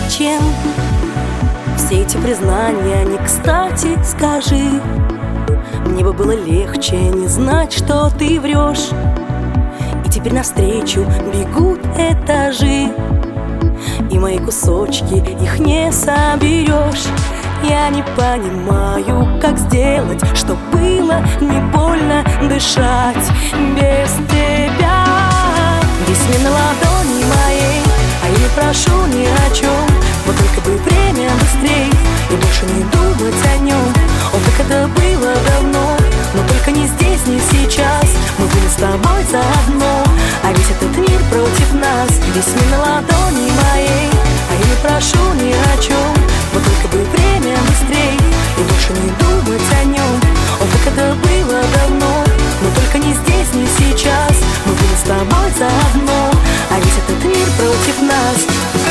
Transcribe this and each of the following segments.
зачем все эти признания не кстати, скажи. Мне бы было легче не знать, что ты врешь. И теперь навстречу бегут этажи, и мои кусочки, их не соберешь. Я не понимаю, как сделать, чтоб было не больно дышать без тебя. Весь мир на ладони моей, а я не прошу ни о чем. Вот только бы время быстрей и больше не думать о нем. О, как это было давно, но только не здесь, не сейчас. Мы были с тобой заодно, а весь этот мир против нас. Весь мир на ладони моей, а я не прошу ни о чем. Вот только бы время быстрей и больше не думать о нем. О, как это было давно, но только не здесь, не сейчас. Мы были с тобой заодно, а весь этот мир против нас.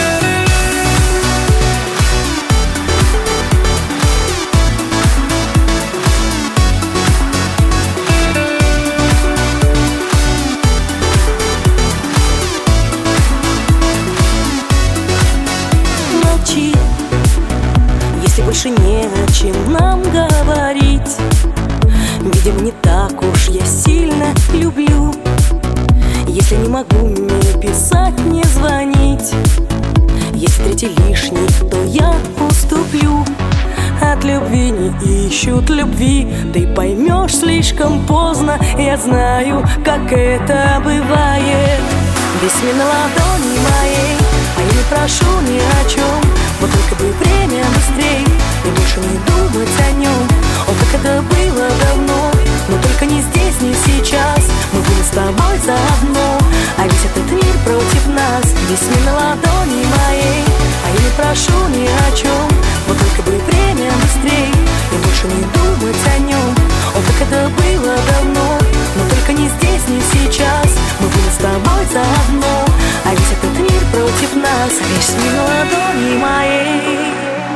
Если больше не о чем нам говорить, видимо, не так уж я сильно люблю. Если не могу не писать, не звонить, если третий лишний, то я уступлю. От любви не ищут любви, ты поймешь слишком поздно. Я знаю, как это бывает. Весь мир на ладони моей, а я не прошу ни о чем. Вот только бы время быстрей и больше не думать о нем. О, как это было давно, но только не здесь, не сейчас. Мы были с тобой заодно, а весь этот мир против нас. Весь мир на ладони моей, а я не прошу ни о чем. Вот только бы время быстрей и больше не думать о нем. О, как это было давно, но только не здесь, не сейчас. Мы были с тобой заодно, а весь этот мир против нас. Весь мир на ладони моей,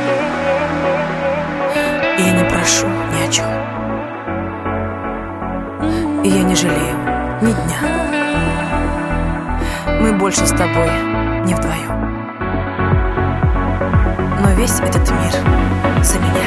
и я не прошу ни о чем, и я не жалею ни дня. Мы больше с тобой не вдвоем, но весь этот мир за меня.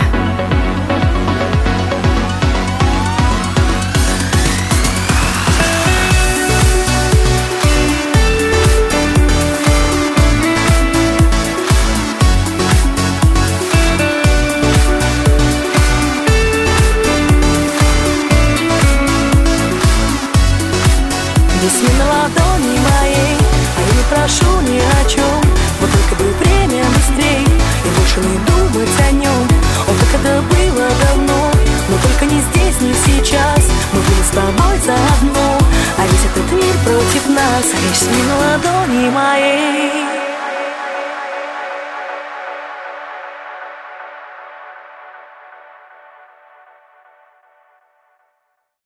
весь мир на ладони моей, а я не прошу ни о чем. Вот только бы время быстрей и больше не думать о нем. О, как это было давно, но только не здесь, не сейчас. Мы были с тобой заодно, а весь этот мир против нас. Весь мир на ладони моей.